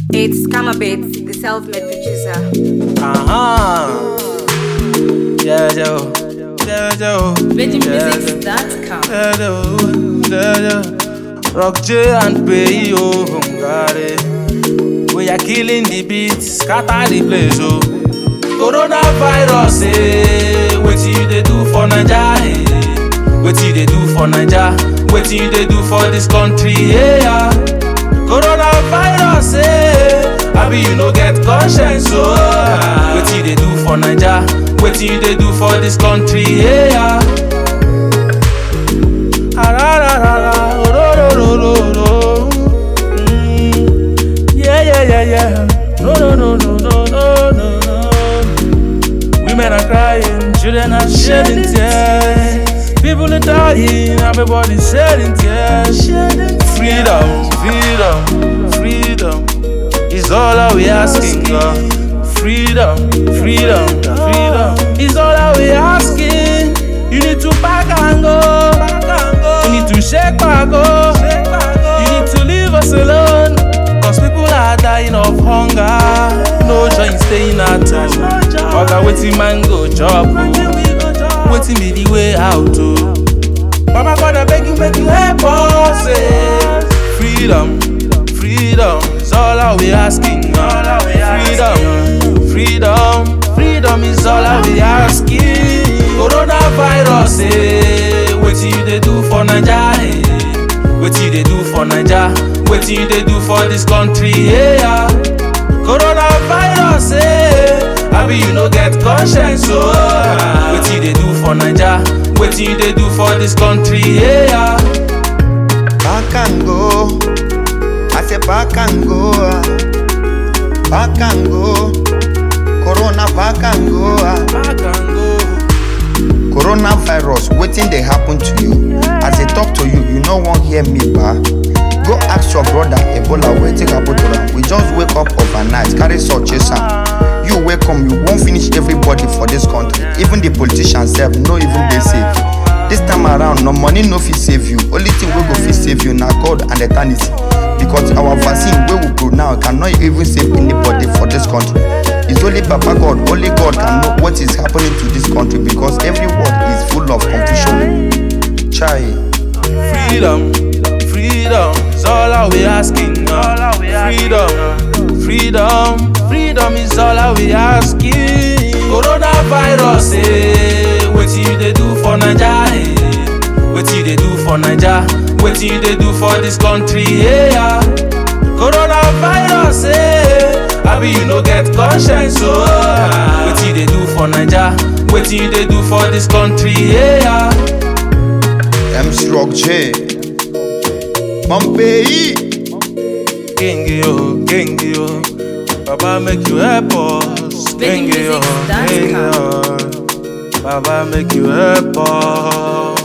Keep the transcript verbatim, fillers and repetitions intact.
It's Kamabit, the self-made producer. Uh-huh. Yeah, yo. Yeah, yo. Virgin Music dot com. Yeah, yo. Yeah, yo. Rock J and Pay, oh, got it. We are killing the beat, scatter the place, oh. Coronavirus, eh. What you they do for Naija, eh? What you they do for Naija? What you they do for this country, yeah? Coronavirus, eh. I be you no get conscience, so what you they do for Naija? What you they do for this country, yeah? Yeah, yeah, yeah, yeah. No, no, no, no, no, no, no, no. Women are crying, children are shedding tears. People are dying, everybody's shedding tears. Freedom, freedom, freedom is all that we asking, God. Freedom, freedom, freedom is all that we asking. You need to back and go. You need to shake back, go. You need to leave us alone. Cause people are dying of hunger. No joy in staying at home. Oga wetin man go chop, wetin be the way out, oh. Baba God, I beg you, make you help us, eh. Freedom, freedom is all that we asking, uh. Freedom, freedom, freedom is all that we asking. Coronavirus, eh. Wetin you dey do for Naija, eh? Wetin you dey do for Naija? Wetin you dey do for this country, yeah? Coronavirus, eh. I be you no get conscience, so wetin you dey do for Naija? Wetin you dey do for this country, yeah? Back and go, I say back and go, back and go, Corona back and go, Back and go. Coronavirus, wetin dey happen to you? As I talk to you, you no wan hear me, ba? Go ask your brother Ebola wetin happen to am. We just wake up overnight, carry salt chase am. You wake up, you won't finish everybody for this country. Even the politicians sef no even dey safe. This time around, no money no fit save you. Only thing wey go fit save you na God and eternity. Because our vaccine wey we grow now cannot even save anybody for this country. It's only Papa God, only God can know what is happening to this country because every word is full of confusion. Chai. Freedom, freedom is all that we asking, uh. Freedom, freedom, freedom is all that we asking. Coronavirus, eh. Wetin you dey do for Naija, eh? Wetin you dey do for Naija? Wetin you dey do for this country, yeah? Coronavirus, eh. I be you no get conscience, so wetin you dey do for Naija? Wetin you dey do for this country, yeah? M C Rock J, Pompey, King yo, King yo, Baba make you help us. King yo, King yo, Baba make you help us.